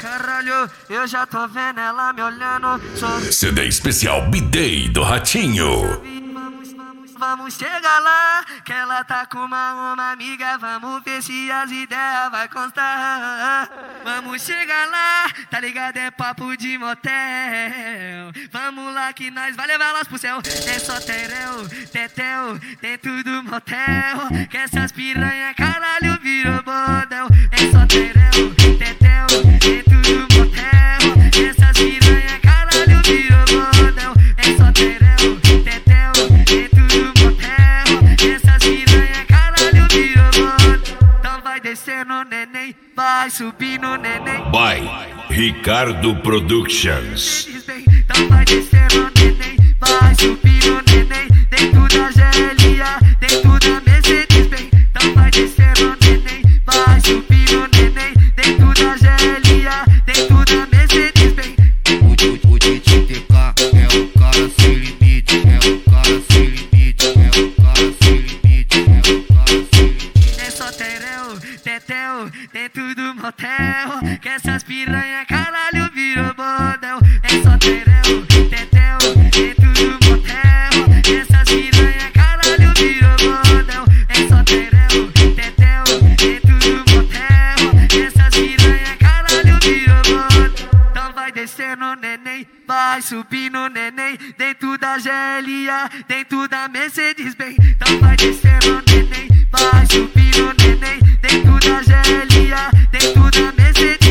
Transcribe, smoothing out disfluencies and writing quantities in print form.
Caralho, eu já tô vendo ela me olhando. CD especial B-Day do Ratinho. Vamos chegar lá, que ela tá com uma amiga. Vamos ver se as ideias vai constar. Vamos chegar lá, tá ligado? É papo de motel. Vamos lá que nós vai levar elas pro céu. É só tereu, tetel, dentro do motel. Que essas piranha caralho virou bordel. É só tereu, tetel, dentro do motel. Que essas piranha caralho virou bordel. É só tereu, tetel, dentro do motel. Essas piranha caralho virou bordel. Então vai descer no neném, vai subir no neném. By Ricardo Productions. Então vai descer no neném, vai subir no neném. Dentro da GLA, dentro da Mercedes Benz. Então vai descer no neném, vai subir no neném. Dentro da GLA, dentro da Mercedes Benz. O DTK é o cara sem limite, é o cara sem limite, é o cara sem limite, é o cara sem limite. É só tereu, tetel, dentro do motel. Que essas piranha caralho virou bordel. É só tereu, tetel, dentro do motel. Que essas piranha caralho virou bordel. É só tereu, tetel, dentro do motel. Que essas piranha caralho virou bordel. Então vai descer no neném, vai subir no neném. Dentro da GLA, dentro da Mercedes Benz. Então vai descer no neném, vai subir no neném. Dentro da GLA, dentro da Mercedes